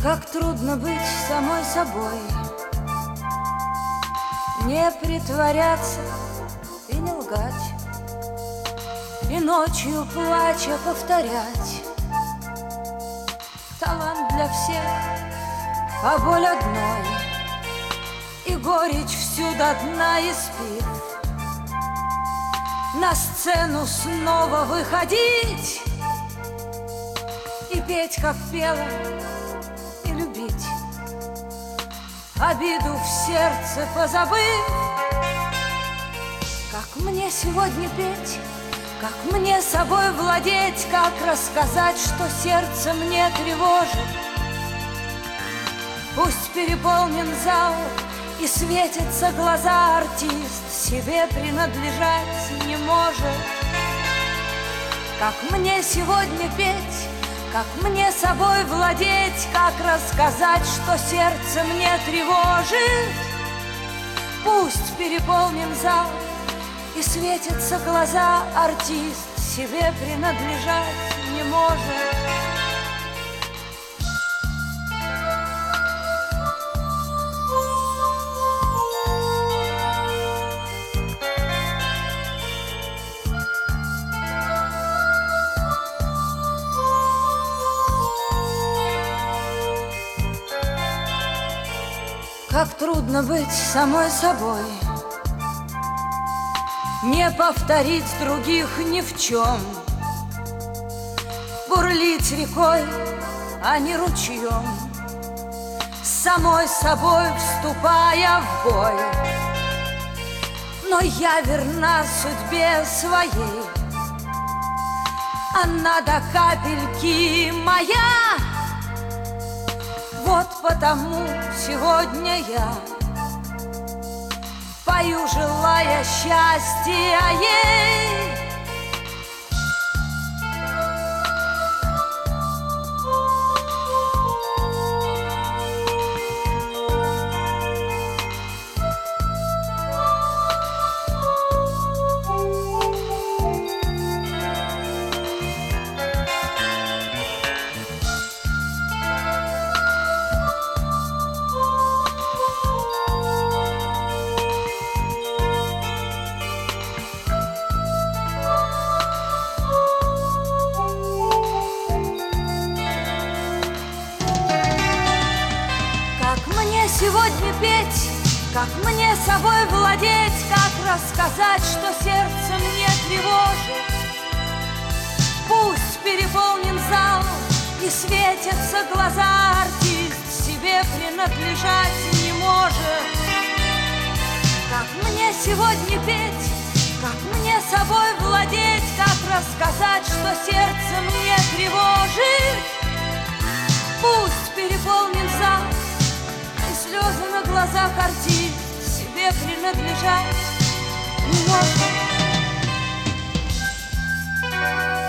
Как трудно быть самой собой, не притворяться и не лгать, и ночью плача повторять: талант для всех, а боль одной, и горечь всю до дна испив. На сцену снова выходить и петь, как пела, и любить, обиду в сердце позабыв. Как мне сегодня петь, как мне собой владеть, как рассказать, что сердце мне тревожит? Пусть переполнен зал и светятся глаза, артист себе принадлежать не может. Как мне сегодня петь, как мне собой владеть, как рассказать, что сердце мне тревожит? Пусть переполнен зал и светятся глаза, артист себе принадлежать не может. Как трудно быть самой собой, не повторить других ни в чем, бурлить рекой, а не ручьем, с самой собой вступая в бой. Но я верна судьбе своей, она до капельки моя. Вот потому сегодня я пою, желая счастья ей. Сегодня петь, как мне собой владеть, как рассказать, что сердце мне тревожит? Пусть переполнен зал и светятся глаза, артист себе принадлежать не может. Как мне сегодня петь, как мне собой владеть, как рассказать, что сердце мне тревожит? Пусть переполнен зал и слезы на глазах, артист себе принадлежать не может.